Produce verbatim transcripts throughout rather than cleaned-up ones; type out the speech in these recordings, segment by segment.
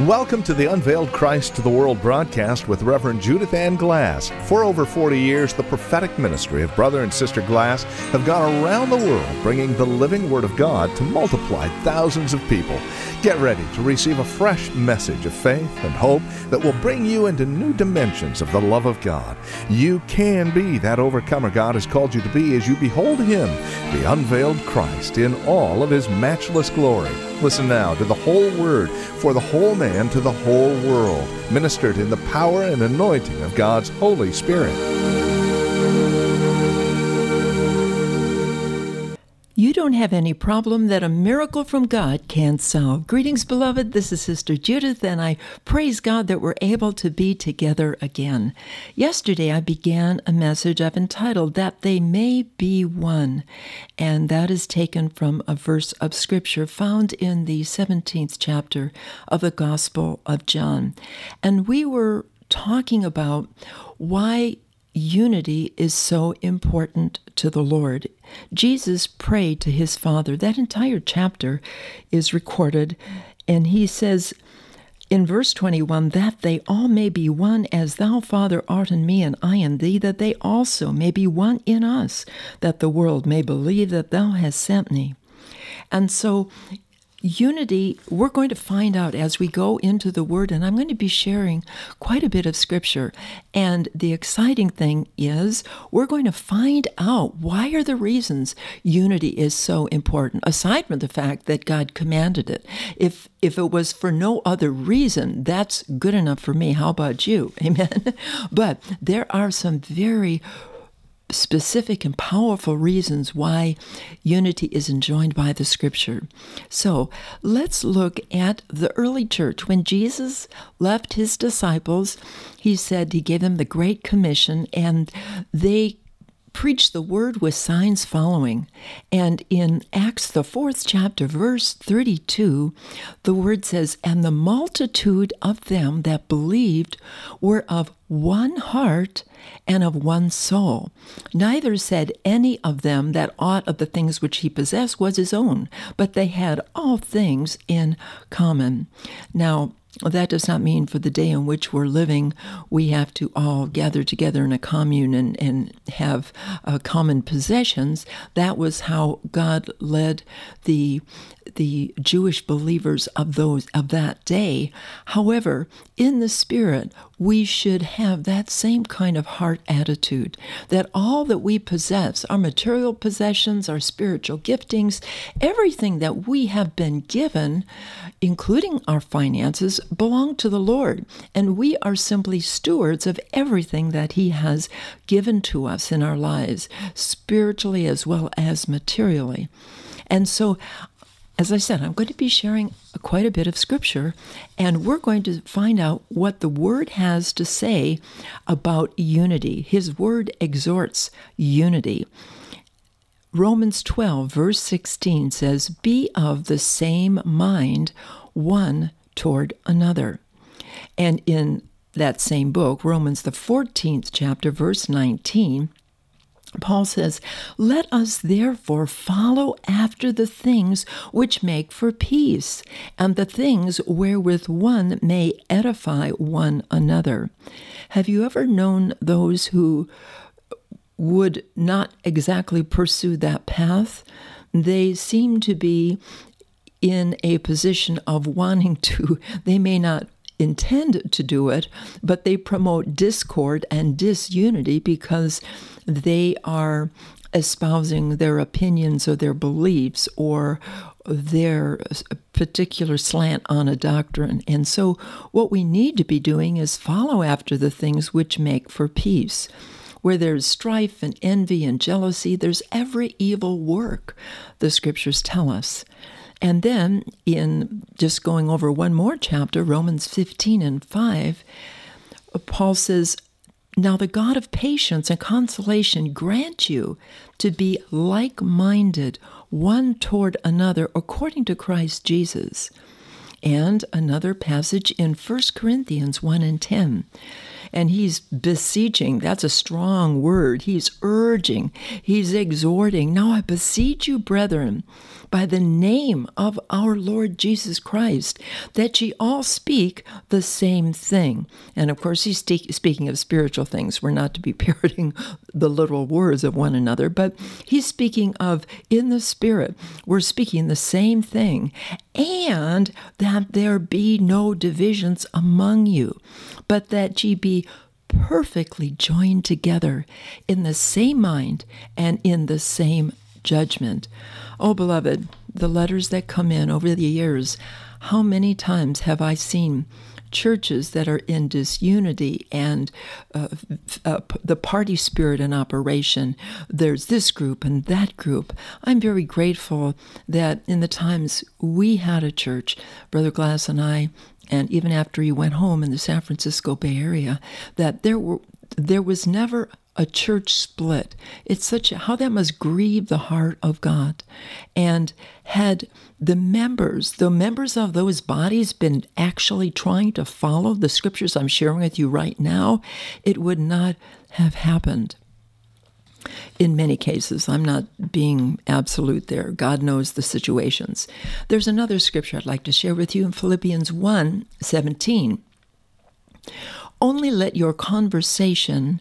Welcome to the Unveiled Christ to the World broadcast with Reverend Judith Ann Glass. For over forty years, the prophetic ministry of Brother and Sister Glass have gone around the world bringing the living Word of God to multiply thousands of people. Get ready to receive a fresh message of faith and hope that will bring you into new dimensions of the love of God. You can be that overcomer God has called you to be as you behold Him, the unveiled Christ, in all of His matchless glory. Listen now to the whole Word for the whole man to the whole world, ministered in the power and anointing of God's Holy Spirit. You don't have any problem that a miracle from God can't solve. Greetings, beloved. This is Sister Judith, and I praise God that we're able to be together again. Yesterday, I began a message I've entitled, That They May Be One, and that is taken from a verse of Scripture found in the seventeenth chapter of the Gospel of John. And we were talking about why unity is so important to the Lord. Jesus prayed to his Father. That entire chapter is recorded, and he says in verse twenty-one, that they all may be one as thou, Father, art in me, and I in thee, that they also may be one in us, that the world may believe that thou hast sent me. And so unity, we're going to find out as we go into the Word, and I'm going to be sharing quite a bit of Scripture. And the exciting thing is we're going to find out why are the reasons unity is so important, aside from the fact that God commanded it. If if it was for no other reason, that's good enough for me. How about you? Amen? But there are some very specific and powerful reasons why unity is enjoined by the Scripture. So let's look at the early church. When Jesus left his disciples, he said he gave them the Great Commission, and they preached the word with signs following. And in Acts, the fourth chapter, verse thirty-two, the word says, and the multitude of them that believed were of one heart and of one soul. Neither said any of them that aught of the things which he possessed was his own, but they had all things in common. Now, that does not mean for the day in which we're living, we have to all gather together in a commune and, and have uh, common possessions. That was how God led the the Jewish believers of those of that day. However, in the Spirit, we should have that same kind of heart attitude, that all that we possess, our material possessions, our spiritual giftings, everything that we have been given, including our finances, belong to the Lord. And we are simply stewards of everything that He has given to us in our lives, spiritually as well as materially. And so, as I said, I'm going to be sharing quite a bit of Scripture, and we're going to find out what the Word has to say about unity. His Word exhorts unity. Romans twelve, verse sixteen says, be of the same mind one toward another. And in that same book, Romans, the fourteenth chapter, verse nineteen, Paul says, let us therefore follow after the things which make for peace, and the things wherewith one may edify one another. Have you ever known those who would not exactly pursue that path? They seem to be in a position of wanting to, they may not intend to do it, but they promote discord and disunity because they are espousing their opinions or their beliefs or their particular slant on a doctrine. And so what we need to be doing is follow after the things which make for peace. Where there's strife and envy and jealousy, there's every evil work, the Scriptures tell us. And then, in just going over one more chapter, Romans fifteen and five, Paul says, now the God of patience and consolation grant you to be like-minded one toward another according to Christ Jesus. And another passage in First Corinthians one and ten. And he's beseeching, that's a strong word. He's urging, he's exhorting. Now I beseech you, brethren, by the name of our Lord Jesus Christ, that ye all speak the same thing. And of course, he's st- speaking of spiritual things. We're not to be parroting the literal words of one another, but he's speaking of in the Spirit, we're speaking the same thing, and that there be no divisions among you, but that ye be perfectly joined together in the same mind and in the same judgment. Oh, beloved, the letters that come in over the years, how many times have I seen churches that are in disunity and uh, uh, the party spirit in operation? There's this group and that group. I'm very grateful that in the times we had a church, Brother Glass and I, and even after he went home in the San Francisco Bay Area, that there were there was never a church split. It's such a, how that must grieve the heart of God. And had the members, the members of those bodies been actually trying to follow the scriptures I'm sharing with you right now, it would not have happened. In many cases, I'm not being absolute there. God knows the situations. There's another scripture I'd like to share with you in Philippians one seventeen. Only let your conversation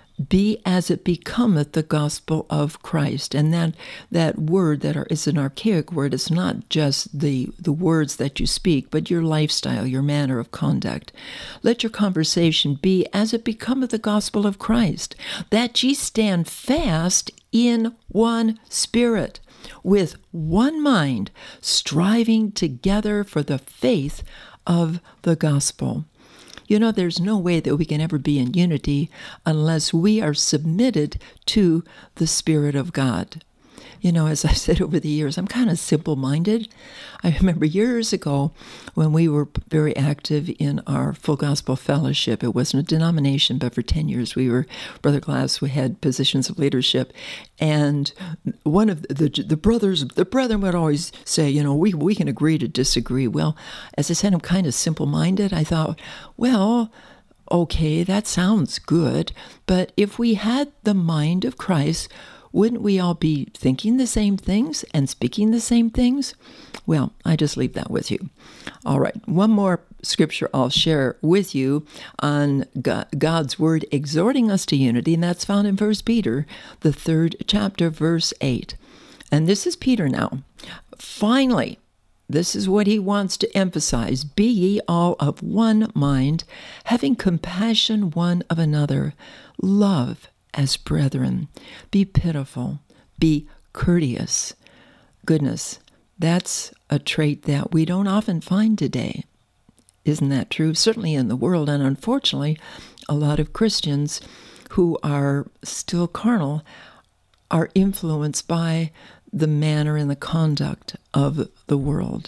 be as it becometh the gospel of Christ. And that that word that are, is an archaic word. It's not just the, the words that you speak, but your lifestyle, your manner of conduct. Let your conversation be as it becometh the gospel of Christ, that ye stand fast in one spirit, with one mind, striving together for the faith of the gospel. You know, there's no way that we can ever be in unity unless we are submitted to the Spirit of God. You know, as I said over the years, I'm kind of simple-minded. I remember years ago when we were very active in our Full Gospel Fellowship. It wasn't a denomination, but for ten years we were, Brother Glass, we had positions of leadership. And one of the, the, the brothers, the brethren would always say, you know, we, we can agree to disagree. Well, as I said, I'm kind of simple-minded. I thought, well, okay, that sounds good. But if we had the mind of Christ, wouldn't we all be thinking the same things and speaking the same things? Well, I just leave that with you. All right, one more scripture I'll share with you on God's word exhorting us to unity, and that's found in First Peter, the third chapter, verse eight. And this is Peter now. Finally, this is what he wants to emphasize. Be ye all of one mind, having compassion one of another. Love as brethren. Be pitiful. Be courteous. Goodness, that's a trait that we don't often find today. Isn't that true? Certainly in the world, and unfortunately, a lot of Christians who are still carnal are influenced by the manner and the conduct of the world.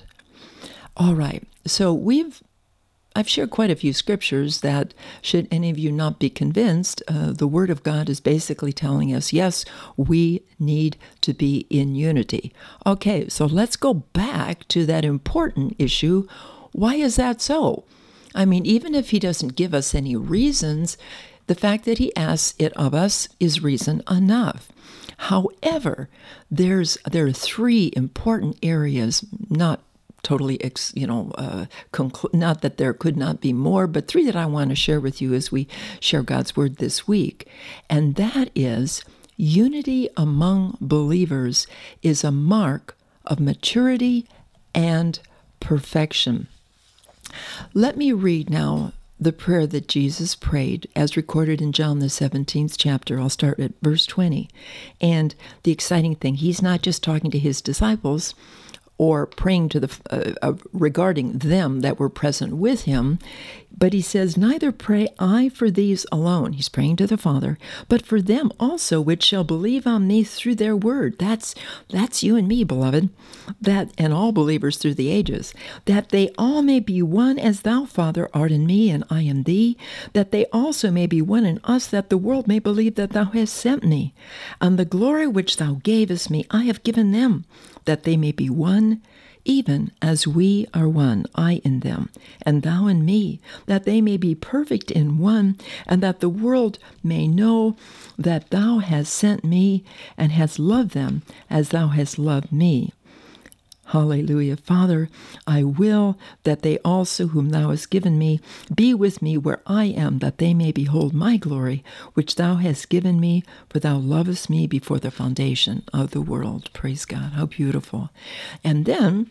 All right, so we've I've shared quite a few scriptures that, should any of you not be convinced, uh, the Word of God is basically telling us, yes, we need to be in unity. Okay, so let's go back to that important issue. Why is that so? I mean, even if he doesn't give us any reasons, the fact that he asks it of us is reason enough. However, there's there are three important areas, not totally, you know, uh, conclu- not that there could not be more, but three that I want to share with you as we share God's Word this week. And that is, unity among believers is a mark of maturity and perfection. Let me read now the prayer that Jesus prayed as recorded in John the seventeenth chapter. I'll start at verse twenty. And the exciting thing, he's not just talking to his disciples or praying to the uh, uh, regarding them that were present with him, but he says, neither pray I for these alone, he's praying to the Father, but for them also which shall believe on me through their word. That's that's you and me, beloved, that and all believers through the ages, that they all may be one as thou, Father, art in me, and I in thee, that they also may be one in us, that the world may believe that thou hast sent me. And the glory which thou gavest me I have given them, that they may be one, even as we are one, I in them, and thou in me, that they may be perfect in one, and that the world may know that thou hast sent me, and hast loved them as thou hast loved me. Hallelujah. Father, I will that they also whom thou hast given me be with me where I am, that they may behold my glory, which thou hast given me, for thou lovest me before the foundation of the world. Praise God. How beautiful. And then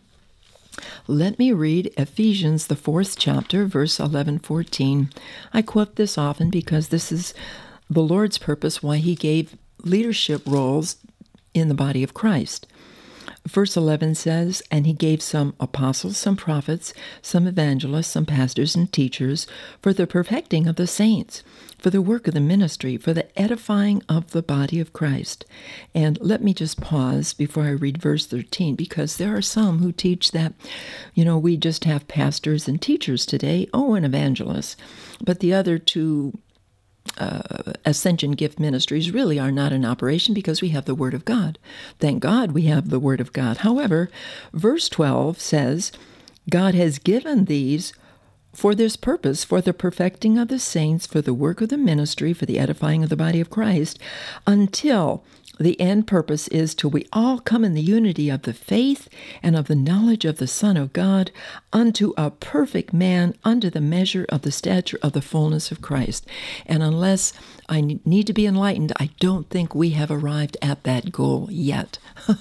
let me read Ephesians, the fourth chapter, verse eleven, fourteen. I quote this often because this is the Lord's purpose, why he gave leadership roles in the body of Christ. Verse eleven says, and he gave some apostles, some prophets, some evangelists, some pastors and teachers for the perfecting of the saints, for the work of the ministry, for the edifying of the body of Christ. And let me just pause before I read verse thirteen, because there are some who teach that, you know, we just have pastors and teachers today, oh, and evangelists, but the other two Uh, Ascension Gift Ministries really are not in operation because we have the Word of God. Thank God we have the Word of God. However, verse twelve says, God has given these for this purpose, for the perfecting of the saints, for the work of the ministry, for the edifying of the body of Christ, until the end purpose is till we all come in the unity of the faith and of the knowledge of the Son of God, unto a perfect man, unto the measure of the stature of the fullness of Christ. And unless I need to be enlightened, I don't think we have arrived at that goal yet.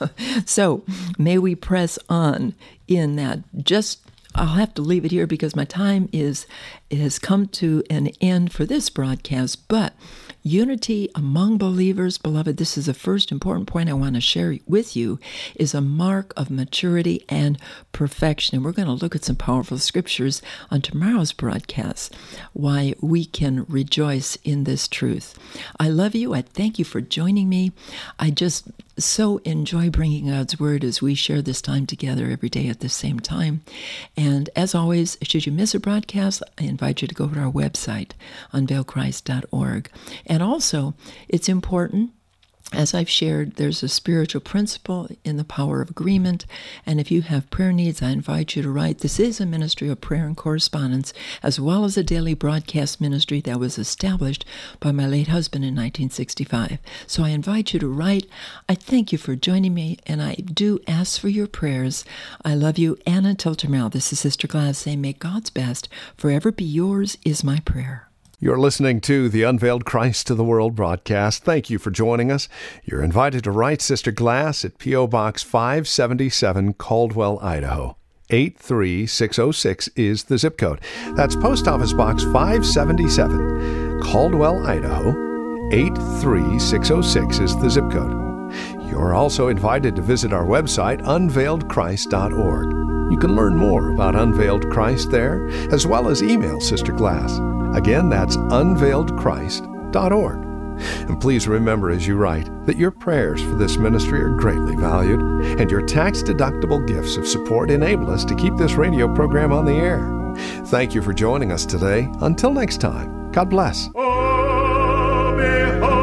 So may we press on in that. Just I'll have to leave it here because my time is it has come to an end for this broadcast, but unity among believers, beloved, this is the first important point I want to share with you, is a mark of maturity and perfection. And we're going to look at some powerful scriptures on tomorrow's broadcast, why we can rejoice in this truth. I love you. I thank you for joining me. I just so enjoy bringing God's Word as we share this time together every day at the same time. And as always, should you miss a broadcast, I invite you to go to our website, unveiled christ dot org. And also, it's important, as I've shared, there's a spiritual principle in the power of agreement. And if you have prayer needs, I invite you to write. This is a ministry of prayer and correspondence, as well as a daily broadcast ministry that was established by my late husband in nineteen sixty-five. So I invite you to write. I thank you for joining me, and I do ask for your prayers. I love you. And until tomorrow, this is Sister Glass saying, may God's best forever be yours is my prayer. You're listening to the Unveiled Christ to the World broadcast. Thank you for joining us. You're invited to write Sister Glass at P O. Box five seventy-seven, Caldwell, Idaho. eight three six oh six is the zip code. That's Post Office Box five seventy-seven, Caldwell, Idaho. eight three six oh six is the zip code. You're also invited to visit our website, unveiled christ dot org. You can learn more about Unveiled Christ there, as well as email Sister Glass. Again, that's unveiled christ dot org. And please remember as you write that your prayers for this ministry are greatly valued, and your tax-deductible gifts of support enable us to keep this radio program on the air. Thank you for joining us today. Until next time, God bless. Oh, behold.